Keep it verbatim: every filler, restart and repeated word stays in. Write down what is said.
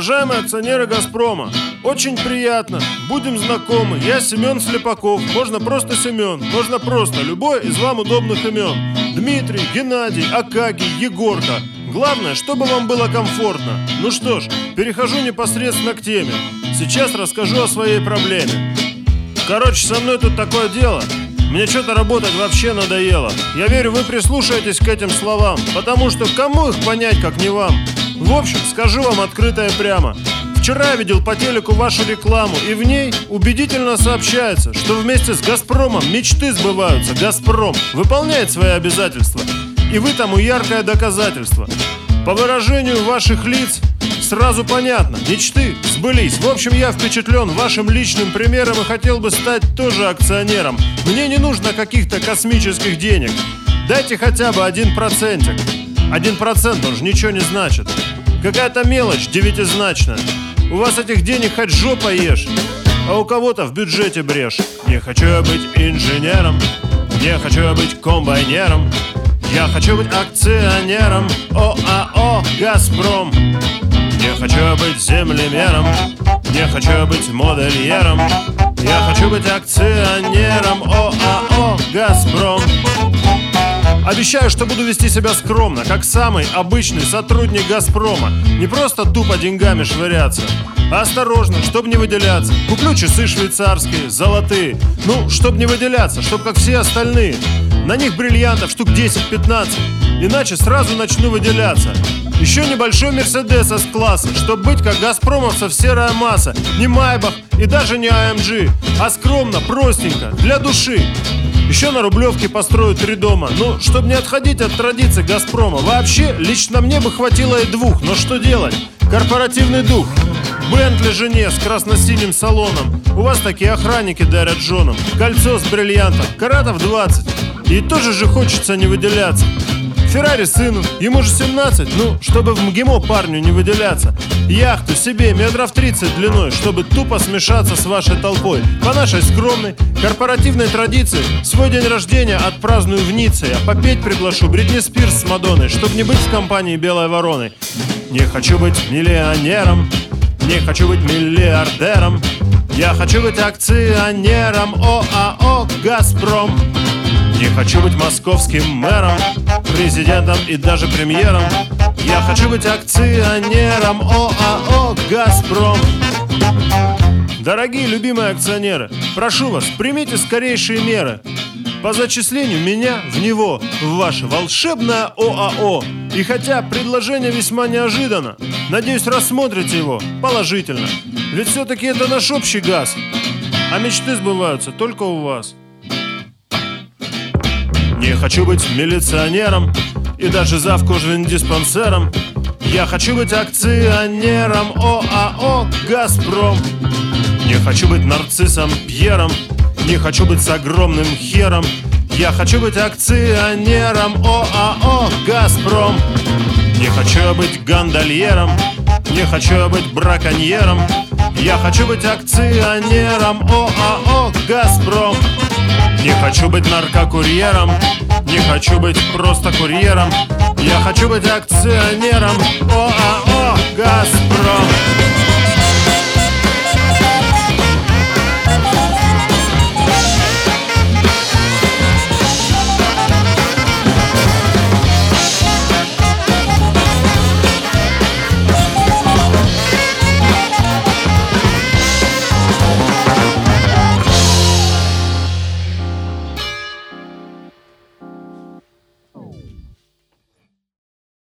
Уважаемые акционеры «Газпрома», очень приятно, будем знакомы. Я Семен Слепаков, можно просто Семен, можно просто любой из вам удобных имен. Дмитрий, Геннадий, Акакий, Егорка. Главное, чтобы вам было комфортно. Ну что ж, перехожу непосредственно к теме. Сейчас расскажу о своей проблеме. Короче, со мной тут такое дело. Мне что-то работать вообще надоело. Я верю, вы прислушаетесь к этим словам, потому что кому их понять, как не вам? В общем, скажу вам открыто и прямо. Вчера я видел по телеку вашу рекламу, и в ней убедительно сообщается, что вместе с «Газпромом» мечты сбываются. «Газпром» выполняет свои обязательства, и вы тому яркое доказательство. По выражению ваших лиц сразу понятно, мечты сбылись. В общем, я впечатлен вашим личным примером и хотел бы стать тоже акционером. Мне не нужно каких-то космических денег. Дайте хотя бы один процентик. Один процент, он же ничего не значит. Какая-то мелочь девятизначная. У вас этих денег хоть жопа ешь, а у кого-то в бюджете брешь. Не хочу я быть инженером, не хочу я быть комбайнером, я хочу быть акционером ОАО «Газпром». Не хочу я быть землемером, не хочу я быть модельером, я хочу быть акционером ОАО «Газпром». Обещаю, что буду вести себя скромно, как самый обычный сотрудник «Газпрома». Не просто тупо деньгами швыряться, а осторожно, чтобы не выделяться. Куплю часы швейцарские, золотые. Ну, чтобы не выделяться, чтобы как все остальные. На них бриллиантов штук десять-пятнадцать, иначе сразу начну выделяться. Еще небольшой Мерседес С-класса, чтобы быть как газпромовцев серая масса. Не Майбах и даже не А Эм Джи, а скромно, простенько, для души. Еще на Рублевке построю три дома. Ну, чтобы не отходить от традиций «Газпрома». Вообще, лично мне бы хватило и двух. Но что делать? Корпоративный дух. Бентли жене с красно-синим салоном. У вас такие охранники дарят женам. Кольцо с бриллиантом, каратов двадцать. И тоже же хочется не выделяться. Феррари сыну, ему же семнадцать. Ну, чтобы в МГИМО парню не выделяться. Яхту себе метров тридцать длиной, чтобы тупо смешаться с вашей толпой. По нашей скромной корпоративной традиции свой день рождения отпраздную в Ницце. Я попеть приглашу Бритни Спирс с Мадонной, чтобы не быть в компании белой вороной. Не хочу быть миллионером, не хочу быть миллиардером, я хочу быть акционером ОАО «Газпром». Не хочу быть московским мэром, президентом и даже премьером, я хочу быть акционером ОАО «Газпром». Дорогие любимые акционеры, прошу вас, примите скорейшие меры по зачислению меня в него, в ваше волшебное ОАО. И хотя предложение весьма неожиданно, надеюсь, рассмотрите его положительно. Ведь все-таки это наш общий газ, а мечты сбываются только у вас. Не хочу быть милиционером и даже завкожвендиспансером, я хочу быть акционером ОАО «Газпром». Не хочу быть нарциссом Пьером, не хочу быть с огромным хером, я хочу быть акционером ОАО «Газпром». Не хочу я быть гондольером, не хочу я быть браконьером, я хочу быть акционером ОАО «Газпром». Не хочу быть наркокурьером, не хочу быть просто курьером, я хочу быть акционером ОАО «Газпром».